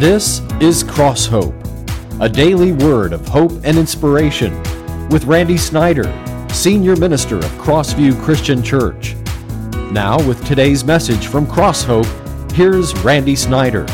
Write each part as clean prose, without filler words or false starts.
This is Cross Hope, a daily word of hope and inspiration with Randy Snyder, Senior Minister of Crossview Christian Church. Now with today's message from Cross Hope, here's Randy Snyder.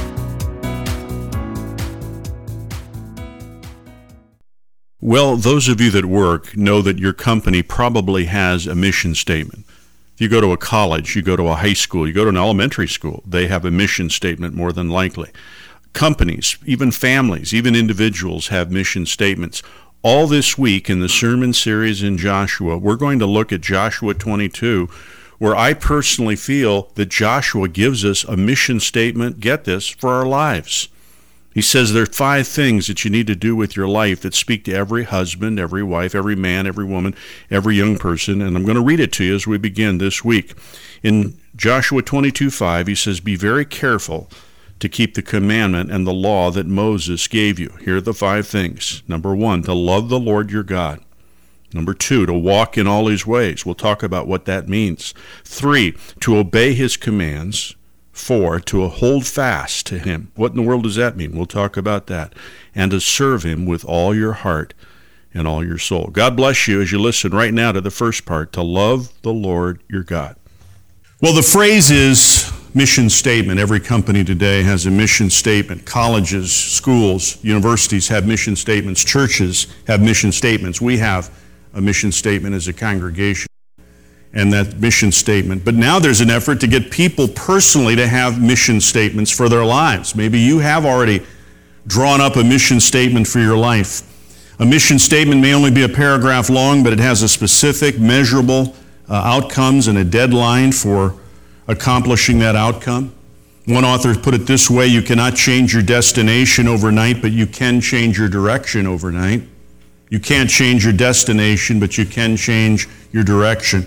Well, those of you that work know that your company probably has a mission statement. If you go to a college, you go to a high school, you go to an elementary school, they have a mission statement more than likely. Companies, even families, even individuals have mission statements. All this week in the sermon series in Joshua, we're going to look at Joshua 22, where I personally feel that Joshua gives us a mission statement, get this, for our lives. He says there are 5 things that you need to do with your life that speak to every husband, every wife, every man, every woman, every young person, and I'm going to read it to you as we begin this week. In Joshua 22:5, he says, "Be very careful to keep the commandment and the law that Moses gave you." Here are the 5 things. Number 1, to love the Lord your God. Number 2, to walk in all his ways. We'll talk about what that means. 3, to obey his commands. 4, to hold fast to him. What in the world does that mean? We'll talk about that. And to serve him with all your heart and all your soul. God bless you as you listen right now to the first part, to love the Lord your God. Well, the phrase is mission statement. Every company today has a mission statement. Colleges, schools, universities have mission statements. Churches have mission statements. We have a mission statement as a congregation and that mission statement. But now there's an effort to get people personally to have mission statements for their lives. Maybe you have already drawn up a mission statement for your life. A mission statement may only be a paragraph long, but it has a specific, measurable outcomes and a deadline for accomplishing that outcome. One author put it this way: you cannot change your destination overnight, but you can change your direction overnight. You can't change your destination, but you can change your direction.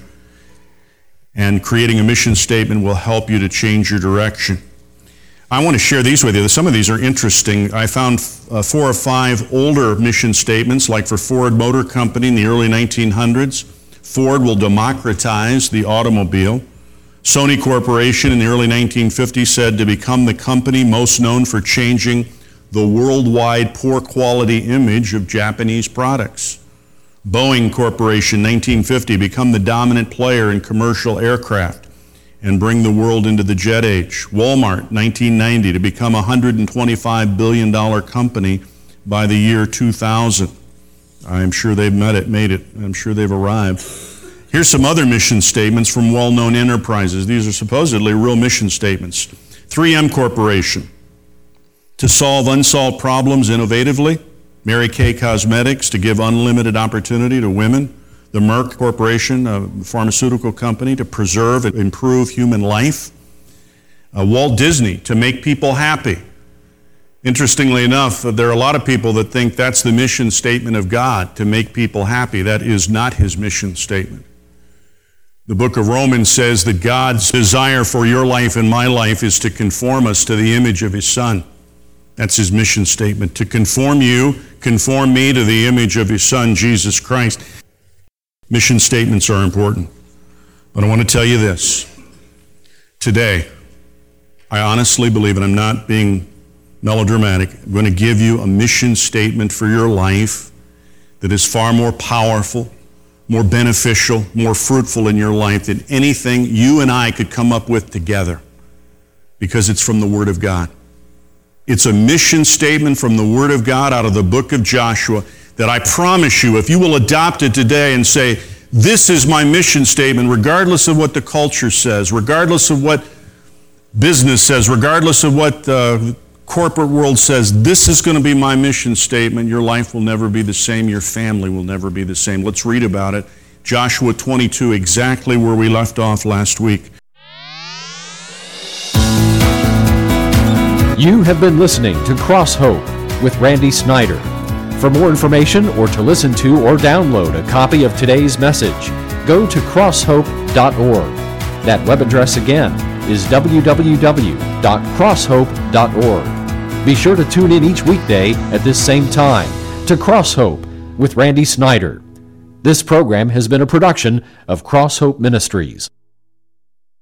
And creating a mission statement will help you to change your direction. I want to share these with you. Some of these are interesting. I found 4 or 5 older mission statements, like for Ford Motor Company in the early 1900s. Ford will democratize the automobile. Sony Corporation in the early 1950s said to become the company most known for changing the worldwide poor quality image of Japanese products. Boeing Corporation, 1950, become the dominant player in commercial aircraft and bring the world into the jet age. Walmart, 1990, to become a $125 billion company by the year 2000. I'm sure they've made it. I'm sure they've arrived. Here's some other mission statements from well-known enterprises. These are supposedly real mission statements. 3M Corporation, to solve unsolved problems innovatively. Mary Kay Cosmetics, to give unlimited opportunity to women. The Merck Corporation, a pharmaceutical company, to preserve and improve human life. Walt Disney, to make people happy. Interestingly enough, there are a lot of people that think that's the mission statement of God, to make people happy. That is not his mission statement. The book of Romans says that God's desire for your life and my life is to conform us to the image of his Son. That's his mission statement, to conform you, conform me to the image of his Son, Jesus Christ. Mission statements are important. But I want to tell you this. Today, I honestly believe, and I'm not being melodramatic, I'm going to give you a mission statement for your life that is far more powerful, more beneficial, more fruitful in your life than anything you and I could come up with together, because it's from the Word of God. It's a mission statement from the Word of God out of the book of Joshua that I promise you, if you will adopt it today and say, this is my mission statement, regardless of what the culture says, regardless of what business says, regardless of what the corporate world says, this is going to be my mission statement, your life will never be the same, your family will never be the same. Let's read about it. Joshua 22, exactly where we left off last week. You have been listening to Cross Hope with Randy Snyder. For more information or to listen to or download a copy of today's message, go to crosshope.org. That web address again is www.crosshope.org. Be sure to tune in each weekday at this same time to Cross Hope with Randy Snyder. This program has been a production of Cross Hope Ministries.